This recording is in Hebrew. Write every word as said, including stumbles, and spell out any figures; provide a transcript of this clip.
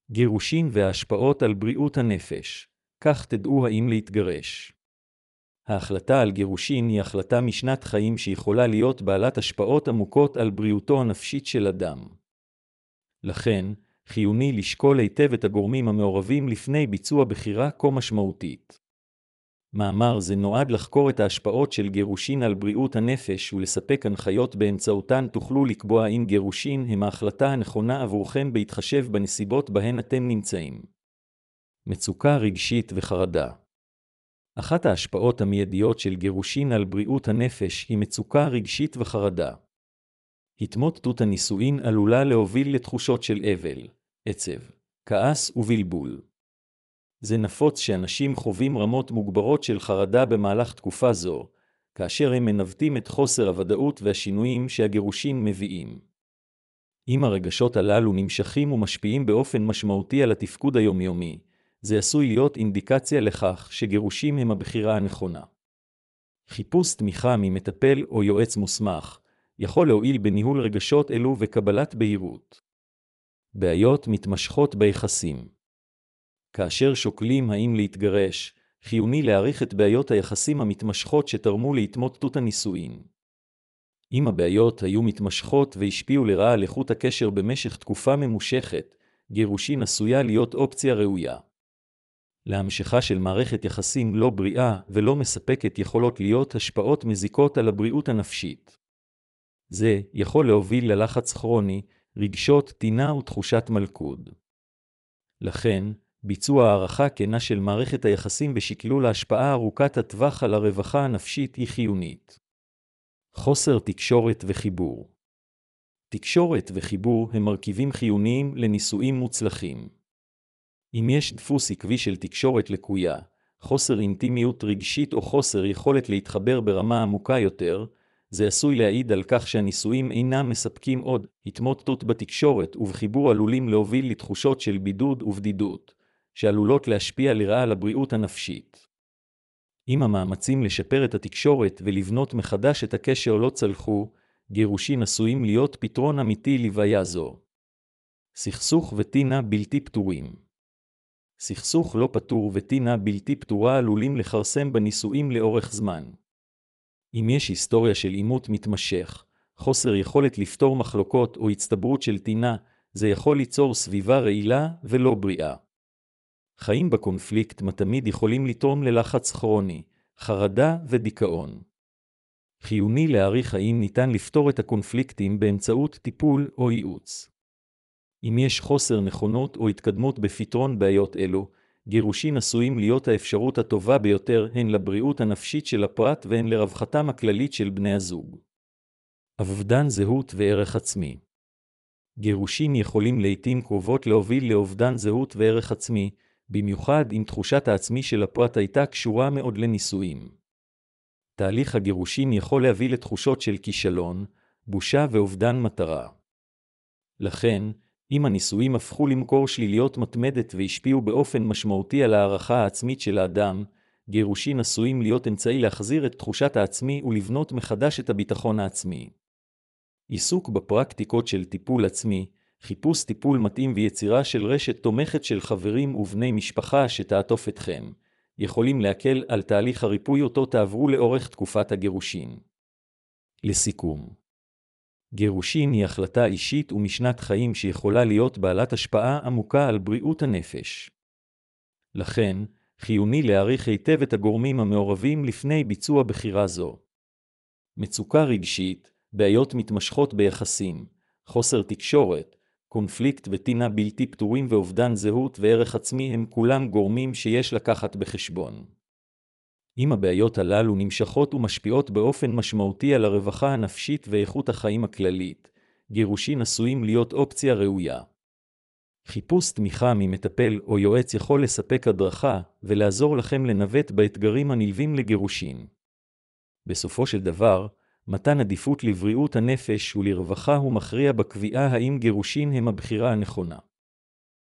גירושין וההשפעות על בריאות הנפש. כך תדעו האם להתגרש. ההחלטה על גירושין היא החלטה משנת חיים שיכולה להיות בעלת השפעות עמוקות על בריאותו הנפשית של אדם. לכן, חיוני לשקול היטב את הגורמים המעורבים לפני ביצוע בחירה כה משמעותית. מאמר זה נועד לחקור את ההשפעות של גירושין על בריאות הנפש ולספק הנחיות באמצעותן תוכלו לקבוע אם גירושין הם ההחלטה הנכונה עבורכם בהתחשב בנסיבות בהן אתם נמצאים. מצוקה רגשית וחרדה. אחת ההשפעות המיידיות של גירושין על בריאות הנפש היא מצוקה רגשית וחרדה. התמוטטות הנישואין עלולה להוביל לתחושות של אבל, עצב, כעס ובלבול. זה נפוץ שאנשים חווים רמות מוגברות של חרדה במהלך תקופה זו, כאשר הם מנווטים את חוסר הוודאות והשינויים שהגירושין מביאים. אם הרגשות הללו נמשכים ומשפיעים באופן משמעותי על התפקוד היומיומי, זה עשוי להיות אינדיקציה לכך שגירושים הם הבחירה הנכונה. חיפוש תמיכה ממטפל או יועץ מוסמך יכול להועיל בניהול רגשות אלו וקבלת בהירות. בעיות מתמשכות ביחסים. כאשר שוקלים האם להתגרש, חיוני להעריך את בעיות היחסים המתמשכות שתרמו להתמוטטות הנישואין. אם הבעיות היו מתמשכות והשפיעו לרעה על איכות הקשר במשך תקופה ממושכת, גירושין עשויה להיות אופציה ראויה. להמשכה של מערכת יחסים לא בריאה ולא מספקת יכולות להיות השפעות מזיקות על הבריאות הנפשית. זה יכול להוביל ללחץ כרוני, רגשות טינה ותחושת מלכוד. לכן, ביצוע הערכה כנה של מערכת היחסים ושקלול ההשפעה ארוכת הטווח על הרווחה הנפשית היא חיונית. חוסר תקשורת וחיבור. תקשורת וחיבור הם מרכיבים חיוניים לנישואים מוצלחים. אם יש דפוס עקבי של תקשורת לקויה, חוסר אינטימיות רגשית או חוסר יכולת להתחבר ברמה עמוקה יותר, זה עשוי להעיד על כך שהנישואים אינם מספקים עוד. התמוטטות בתקשורת ובחיבור עלולים להוביל לתחושות של בידוד ובדידות, שעלולות להשפיע לרעה על הבריאות הנפשית. אם המאמצים לשפר את התקשורת ולבנות מחדש את הקשר לא צלחו, גירושין עשויים להיות פתרון אמיתי לבעיה זו. סכסוך וטינה בלתי פתורים. סכסוך לא פתור וטינה בלתי פתורה עלולים לחרסם בנישואים לאורך זמן. אם יש היסטוריה של עימות מתמשך, חוסר יכולת לפתור מחלוקות או הצטברות של טינה, זה יכול ליצור סביבה רעילה ולא בריאה. חיים בקונפליקט תמיד יכולים לתרום ללחץ כרוני, חרדה ודיכאון. חיוני להעריך האם ניתן לפתור את הקונפליקטים באמצעות טיפול או ייעוץ. אם יש חוסר נכונות או התקדמות בפתרון בעיות אלו, גירושין עשויים להיות האפשרות הטובה ביותר הן לבריאות הנפשית של הפרט והן לרווחתם הכללית של בני הזוג. אובדן זהות וערך עצמי. גירושין יכולים לעתים קרובות להוביל לאובדן זהות וערך עצמי, במיוחד אם תחושת העצמי של הפרט הייתה קשורה מאוד לנישואים. תהליך הגירושין יכול להביא לתחושות של כישלון, בושה ואובדן מטרה. לכן, אם הנישואים הפכו למקור שליליות מתמדת והשפיעו באופן משמעותי על הערכה העצמית של האדם, גירושין עשויים להיות אמצעי להחזיר את תחושת העצמי ולבנות מחדש את הביטחון העצמי. עיסוק בפרקטיקות של טיפול עצמי, חיפוש טיפול מתאים ויצירה של רשת תומכת של חברים ובני משפחה שתעטוף אתכם, יכולים להקל על תהליך הריפוי אותו תעברו לאורך תקופת הגירושין. לסיכום, גירושין היא החלטה אישית ומשנת חיים שיכולה להיות בעלת השפעה עמוקה על בריאות הנפש. לכן, חיוני להעריך היטב את הגורמים המעורבים לפני ביצוע בחירה זו. מצוקה רגשית, בעיות מתמשכות ביחסים, חוסר תקשורת, קונפליקט וטינה בלתי פתורים ואובדן זהות וערך עצמי הם כולם גורמים שיש לקחת בחשבון. אם הבעיות הללו נמשכות ומשפיעות באופן משמעותי על הרווחה הנפשית ואיכות החיים הכללית, גירושין עשויים להיות אופציה ראויה. חיפוש תמיכה ממטפל או יועץ יכול לספק הדרכה ולעזור לכם לנווט באתגרים הנלווים לגירושין. בסופו של דבר, מתן עדיפות לבריאות הנפש ולרווחה הוא מכריע בקביעה האם גירושין הם הבחירה הנכונה.